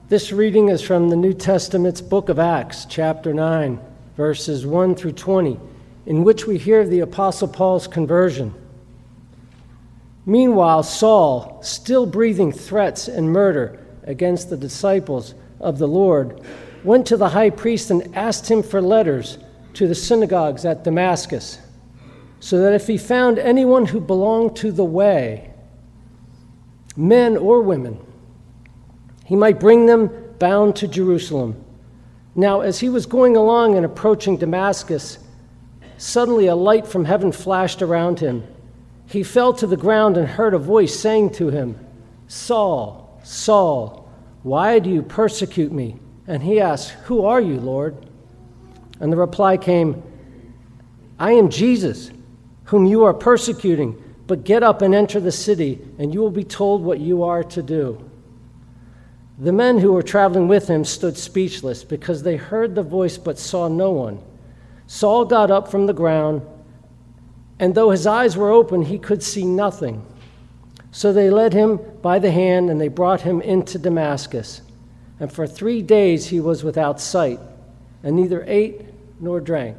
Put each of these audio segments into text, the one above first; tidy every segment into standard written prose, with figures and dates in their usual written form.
This reading is from the New Testament's book of Acts, chapter 9, verses 1 through 20, in which we hear of the Apostle Paul's conversion. Meanwhile, Saul, still breathing threats and murder against the disciples of the Lord, went to the high priest and asked him for letters to the synagogues at Damascus, so that if he found anyone who belonged to the way, men or women, he might bring them bound to Jerusalem. Now, as he was going along and approaching Damascus, suddenly a light from heaven flashed around him. He fell to the ground and heard a voice saying to him, "Saul, Saul, why do you persecute me?" And he asked, "Who are you, Lord?" And the reply came, "I am Jesus, whom you are persecuting, but get up and enter the city, and you will be told what you are to do." The men who were traveling with him stood speechless because they heard the voice but saw no one. Saul got up from the ground, and though his eyes were open, he could see nothing. So they led him by the hand, and they brought him into Damascus. And for 3 days he was without sight, and neither ate nor drank.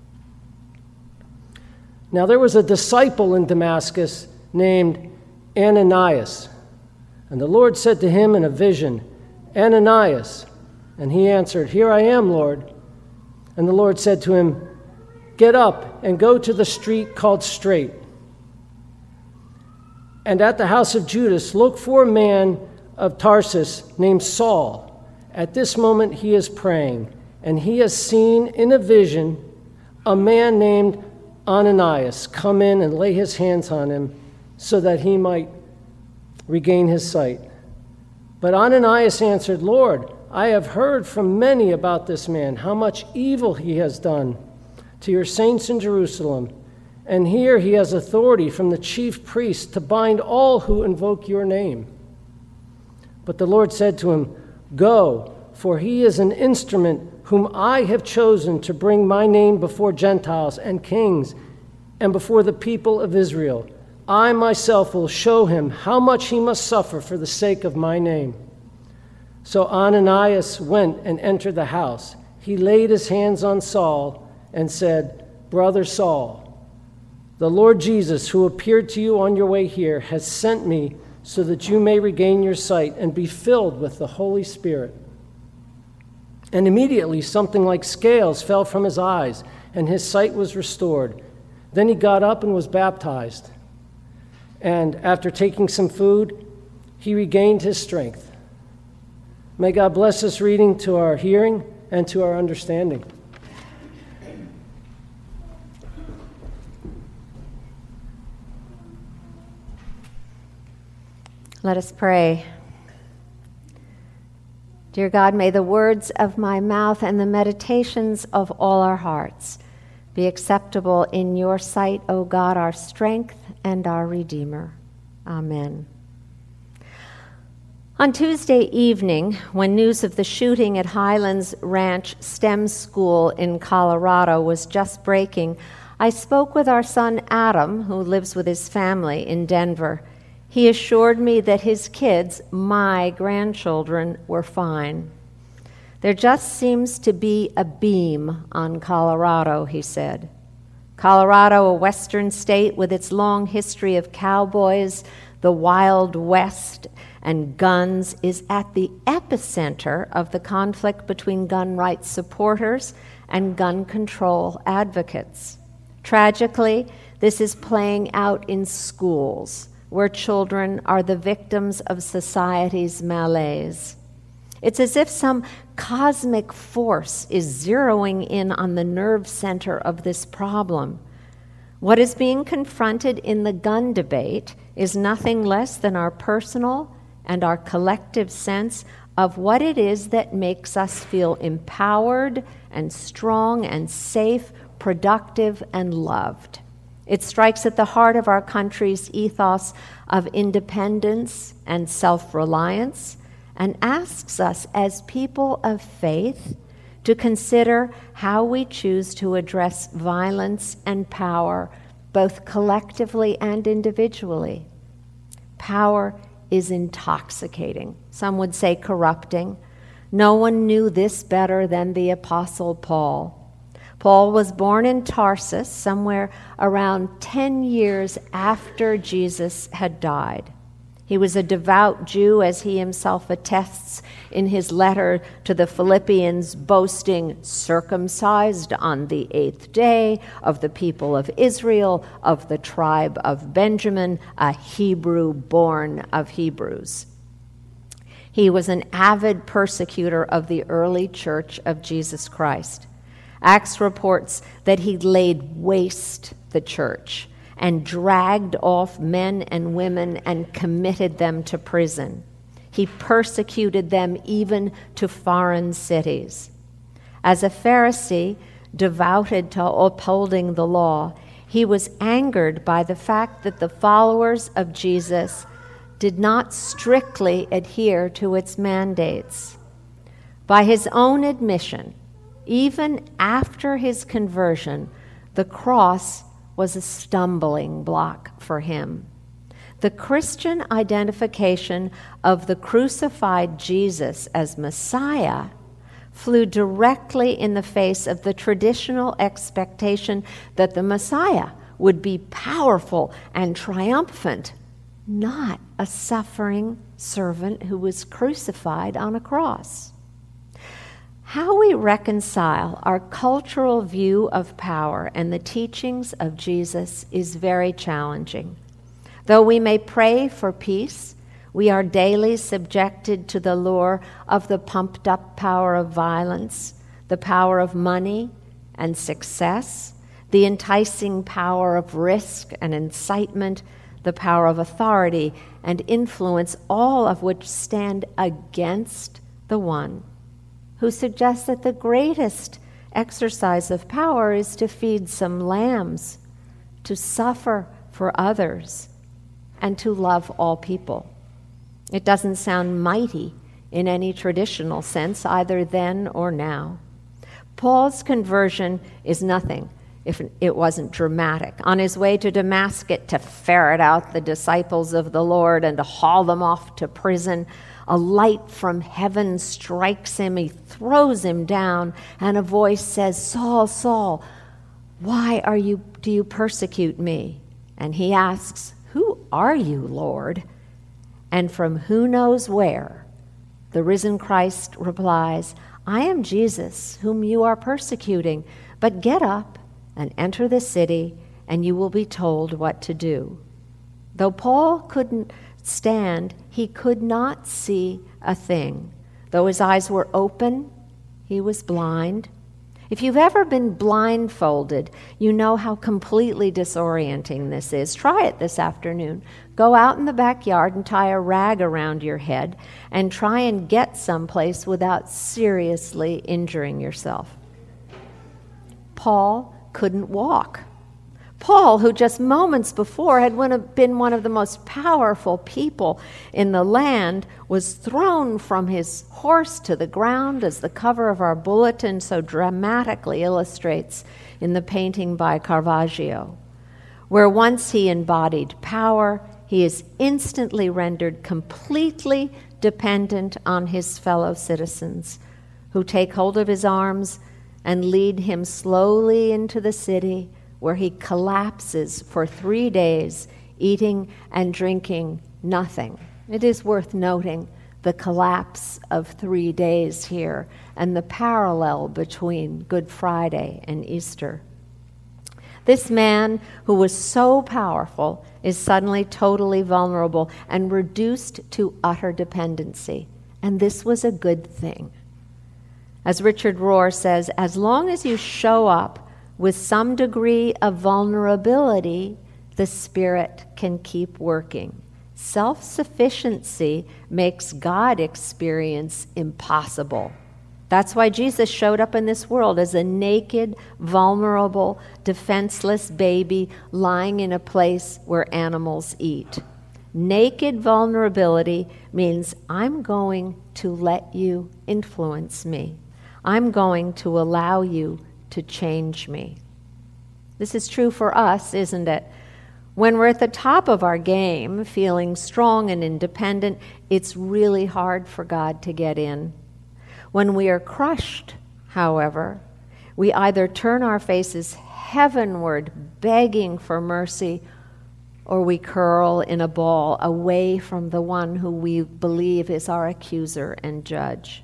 Now there was a disciple in Damascus named Ananias. And the Lord said to him in a vision, "Ananias." And he answered, "Here I am, Lord." And the Lord said to him, "Get up and go to the street called Straight. And at the house of Judas, look for a man of Tarsus named Saul. At this moment he is praying, and he has seen in a vision a man named Ananias come in and lay his hands on him so that he might regain his sight." But Ananias answered, "Lord, I have heard from many about this man, how much evil he has done to your saints in Jerusalem. And here he has authority from the chief priests to bind all who invoke your name." But the Lord said to him, "Go, for he is an instrument whom I have chosen to bring my name before Gentiles and kings and before the people of Israel. I myself will show him how much he must suffer for the sake of my name." So Ananias went and entered the house. He laid his hands on Saul and said, "Brother Saul, the Lord Jesus, who appeared to you on your way here, has sent me so that you may regain your sight and be filled with the Holy Spirit." And immediately something like scales fell from his eyes, and his sight was restored. Then he got up and was baptized. And after taking some food, he regained his strength. May God bless this reading to our hearing and to our understanding. Let us pray. Dear God, may the words of my mouth and the meditations of all our hearts be acceptable in your sight, O God, our strength and our Redeemer. Amen. On Tuesday evening, when news of the shooting at Highlands Ranch STEM School in Colorado was just breaking, I spoke with our son Adam, who lives with his family in Denver. He assured me that his kids, my grandchildren, were fine. There just seems to be a beam on Colorado, he said. Colorado, a western state with its long history of cowboys, the Wild West, and guns, is at the epicenter of the conflict between gun rights supporters and gun control advocates. Tragically, this is playing out in schools, where children are the victims of society's malaise. It's as if some cosmic force is zeroing in on the nerve center of this problem. What is being confronted in the gun debate is nothing less than our personal and our collective sense of what it is that makes us feel empowered and strong and safe, productive and loved. It strikes at the heart of our country's ethos of independence and self-reliance, and asks us as people of faith to consider how we choose to address violence and power, both collectively and individually. Power is intoxicating. Some would say corrupting. No one knew this better than the Apostle Paul. Paul was born in Tarsus, somewhere around 10 years after Jesus had died. He was a devout Jew, as he himself attests in his letter to the Philippians, boasting, circumcised on the 8th day, of the people of Israel, of the tribe of Benjamin, a Hebrew born of Hebrews. He was an avid persecutor of the early church of Jesus Christ. Acts reports that he laid waste the church and dragged off men and women and committed them to prison. He persecuted them even to foreign cities. As a Pharisee devoted to upholding the law, he was angered by the fact that the followers of Jesus did not strictly adhere to its mandates. By his own admission, even after his conversion, the cross was a stumbling block for him. The Christian identification of the crucified Jesus as Messiah flew directly in the face of the traditional expectation that the Messiah would be powerful and triumphant, not a suffering servant who was crucified on a cross. How we reconcile our cultural view of power and the teachings of Jesus is very challenging. Though we may pray for peace, we are daily subjected to the lure of the pumped-up power of violence, the power of money and success, the enticing power of risk and incitement, the power of authority and influence, all of which stand against the one who suggests that the greatest exercise of power is to feed some lambs, to suffer for others, and to love all people. It doesn't sound mighty in any traditional sense, either then or now. Paul's conversion is nothing if it wasn't dramatic. On his way to Damascus to ferret out the disciples of the Lord and to haul them off to prison, a light from heaven strikes him. He throws him down, and a voice says, "Saul, Saul, why do you persecute me?" And he asks, "Who are you, Lord?" And from who knows where, the risen Christ replies, "I am Jesus, whom you are persecuting, but get up and enter the city, and you will be told what to do." Though Paul couldn't stand, he could not see a thing. Though his eyes were open, he was blind. If you've ever been blindfolded, you know how completely disorienting this is. Try it this afternoon. Go out in the backyard and tie a rag around your head and try and get someplace without seriously injuring yourself. Paul couldn't walk. Paul, who just moments before had been one of the most powerful people in the land, was thrown from his horse to the ground, as the cover of our bulletin so dramatically illustrates in the painting by Caravaggio. Where once he embodied power, he is instantly rendered completely dependent on his fellow citizens, who take hold of his arms and lead him slowly into the city, where he collapses for 3 days, eating and drinking nothing. It is worth noting the collapse of 3 days here and the parallel between Good Friday and Easter. This man, who was so powerful, is suddenly totally vulnerable and reduced to utter dependency. And this was a good thing. As Richard Rohr says, as long as you show up with some degree of vulnerability, the Spirit can keep working. Self-sufficiency makes God experience impossible. That's why Jesus showed up in this world as a naked, vulnerable, defenseless baby lying in a place where animals eat. Naked vulnerability means I'm going to let you influence me. I'm going to allow you to change me. This is true for us, isn't it? When we're at the top of our game, feeling strong and independent, it's really hard for God to get in. When we are crushed, however, we either turn our faces heavenward, begging for mercy, or we curl in a ball away from the one who we believe is our accuser and judge.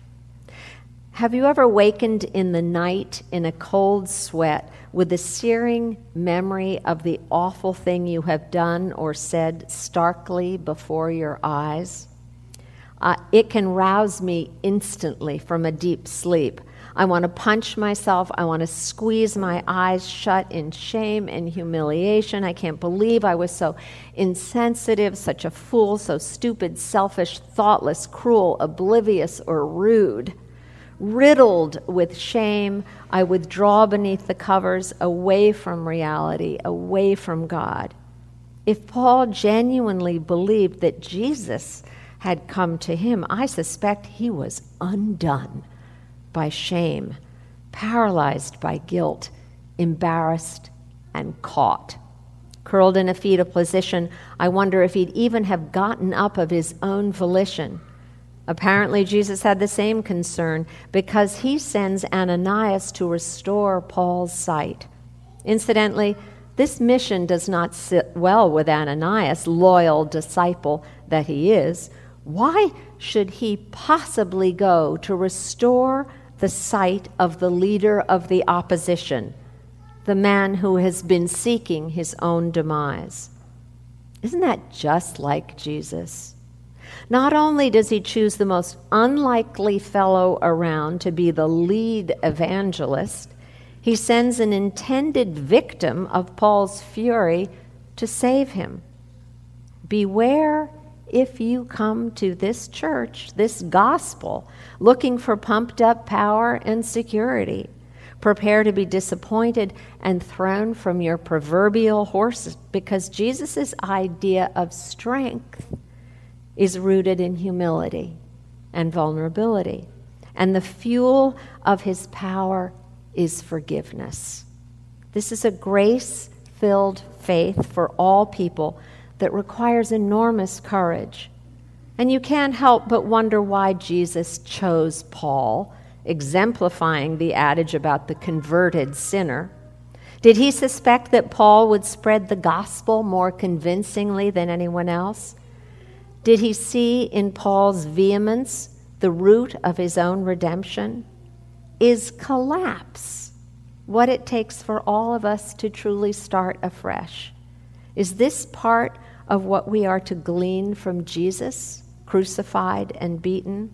Have you ever wakened in the night in a cold sweat with the searing memory of the awful thing you have done or said starkly before your eyes? It can rouse me instantly from a deep sleep. I want to punch myself. I want to squeeze my eyes shut in shame and humiliation. I can't believe I was so insensitive, such a fool, so stupid, selfish, thoughtless, cruel, oblivious, or rude. Riddled with shame, I withdraw beneath the covers, away from reality, away from God. If Paul genuinely believed that Jesus had come to him, I suspect he was undone by shame, paralyzed by guilt, embarrassed and caught. Curled in a fetal position, I wonder if he'd even have gotten up of his own volition. Apparently, Jesus had the same concern because he sends Ananias to restore Paul's sight. Incidentally, this mission does not sit well with Ananias, loyal disciple that he is. Why should he possibly go to restore the sight of the leader of the opposition, the man who has been seeking his own demise? Isn't that just like Jesus? Not only does he choose the most unlikely fellow around to be the lead evangelist, he sends an intended victim of Paul's fury to save him. Beware if you come to this church, this gospel, looking for pumped up power and security. Prepare to be disappointed and thrown from your proverbial horse, because Jesus' idea of strength is rooted in humility and vulnerability. And the fuel of his power is forgiveness. This is a grace-filled faith for all people that requires enormous courage. And you can't help but wonder why Jesus chose Paul, exemplifying the adage about the converted sinner. Did he suspect that Paul would spread the gospel more convincingly than anyone else? Did he see in Paul's vehemence the root of his own redemption? Is collapse what it takes for all of us to truly start afresh? Is this part of what we are to glean from Jesus, crucified and beaten?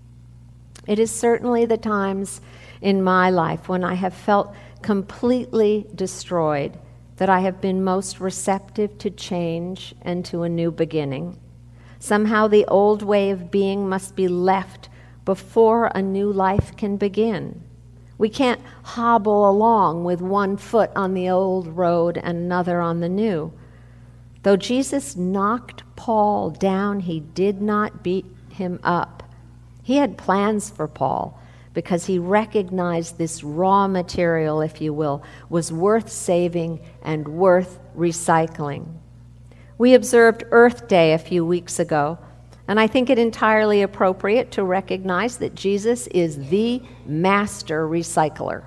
It is certainly the times in my life when I have felt completely destroyed that I have been most receptive to change and to a new beginning. Somehow the old way of being must be left before a new life can begin. We can't hobble along with one foot on the old road and another on the new. Though Jesus knocked Paul down, he did not beat him up. He had plans for Paul because he recognized this raw material, if you will, was worth saving and worth recycling. We observed Earth Day a few weeks ago, and I think it entirely appropriate to recognize that Jesus is the master recycler.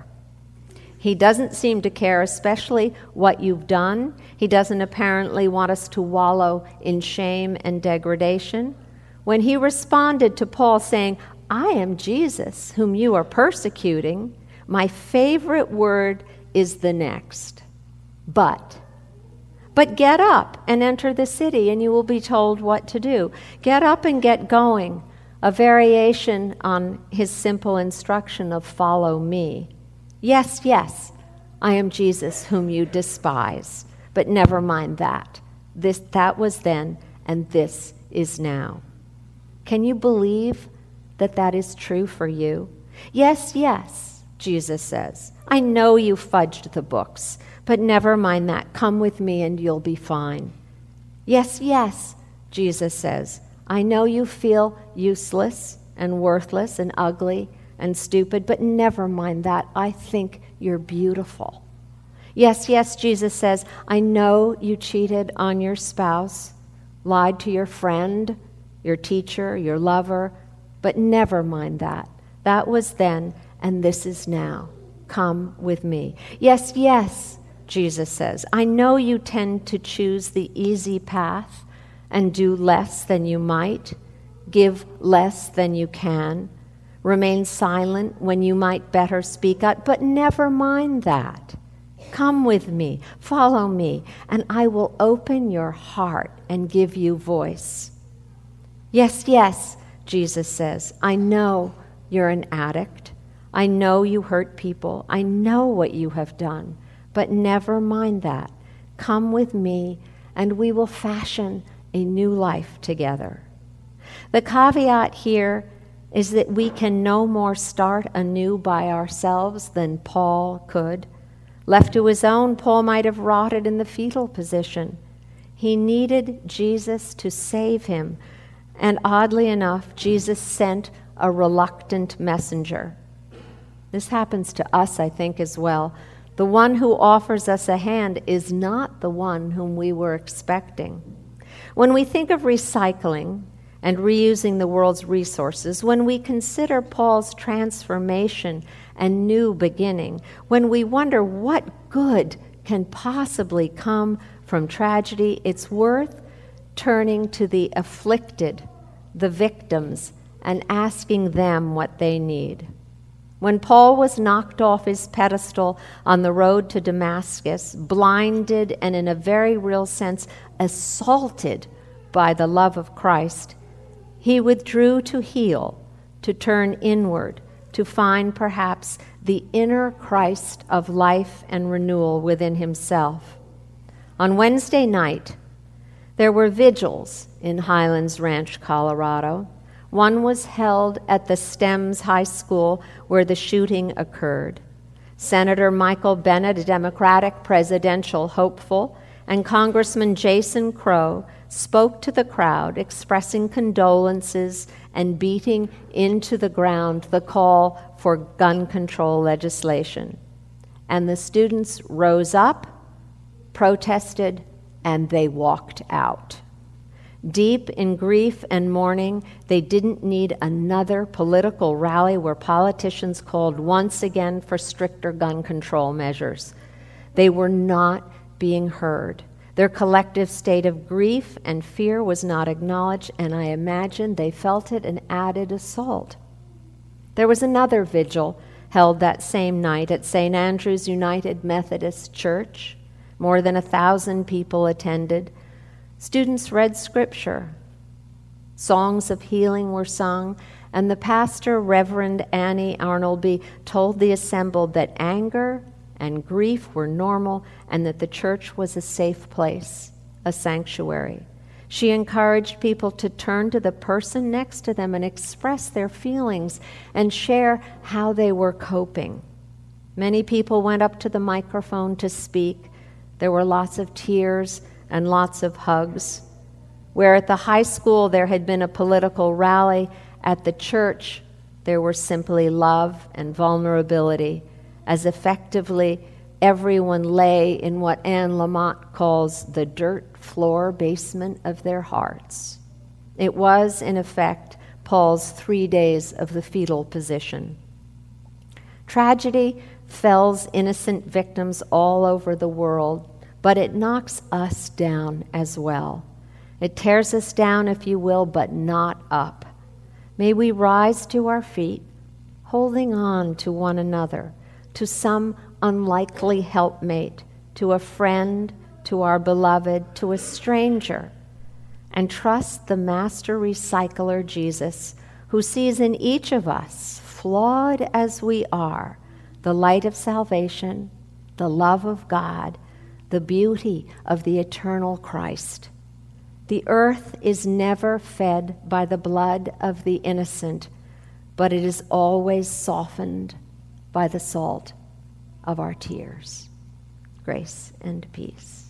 He doesn't seem to care especially what you've done. He doesn't apparently want us to wallow in shame and degradation. When he responded to Paul saying, "I am Jesus, whom you are persecuting," my favorite word is the next, but. But get up and enter the city, and you will be told what to do. Get up and get going, a variation on his simple instruction of follow me. Yes, yes, I am Jesus whom you despise, but never mind that. That was then, and this is now. Can you believe that that is true for you? Yes, yes, Jesus says. I know you fudged the books, but never mind that. Come with me and you'll be fine. Yes, yes, Jesus says. I know you feel useless and worthless and ugly and stupid, but never mind that. I think you're beautiful. Yes, yes, Jesus says, I know you cheated on your spouse, lied to your friend, your teacher, your lover, but never mind that. That was then, and this is now. Come with me. Yes, yes, Jesus says. I know you tend to choose the easy path and do less than you might, give less than you can, remain silent when you might better speak out, but never mind that. Come with me, follow me, and I will open your heart and give you voice. Yes, yes, Jesus says, I know you're an addict. I know you hurt people. I know what you have done, but never mind that. Come with me, and we will fashion a new life together. The caveat here is that we can no more start anew by ourselves than Paul could. Left to his own, Paul might have rotted in the fetal position. He needed Jesus to save him, and oddly enough, Jesus sent a reluctant messenger. This happens to us, I think, as well. The one who offers us a hand is not the one whom we were expecting. When we think of recycling and reusing the world's resources, when we consider Paul's transformation and new beginning, when we wonder what good can possibly come from tragedy, it's worth turning to the afflicted, the victims, and asking them what they need. When Paul was knocked off his pedestal on the road to Damascus, blinded and in a very real sense assaulted by the love of Christ, he withdrew to heal, to turn inward, to find perhaps the inner Christ of life and renewal within himself. On Wednesday night, there were vigils in Highlands Ranch, Colorado. One was held at the Stems High School where the shooting occurred. Senator Michael Bennet, a Democratic presidential hopeful, and Congressman Jason Crow spoke to the crowd, expressing condolences and beating into the ground the call for gun control legislation. And the students rose up, protested, and they walked out. Deep in grief and mourning, they didn't need another political rally where politicians called once again for stricter gun control measures. They were not being heard. Their collective state of grief and fear was not acknowledged, and I imagine they felt it an added assault. There was another vigil held that same night at St. Andrew's United Methodist Church. More than 1,000 people attended. Students read scripture. Songs of healing were sung, and the pastor, Reverend Annie Arnolby, told the assembled that anger and grief were normal and that the church was a safe place, a sanctuary. She encouraged people to turn to the person next to them and express their feelings and share how they were coping. Many people went up to the microphone to speak. There were lots of tears and lots of hugs. Where at the high school there had been a political rally, at the church there were simply love and vulnerability, as effectively everyone lay in what Anne Lamott calls the dirt floor basement of their hearts. It was, in effect, Paul's 3 days of the fetal position. Tragedy fells innocent victims all over the world, but it knocks us down as well. It tears us down, if you will, but not up. May we rise to our feet, holding on to one another, to some unlikely helpmate, to a friend, to our beloved, to a stranger, and trust the master recycler, Jesus, who sees in each of us, flawed as we are, the light of salvation, the love of God, the beauty of the eternal Christ. The earth is never fed by the blood of the innocent, but it is always softened by the salt of our tears. Grace and peace.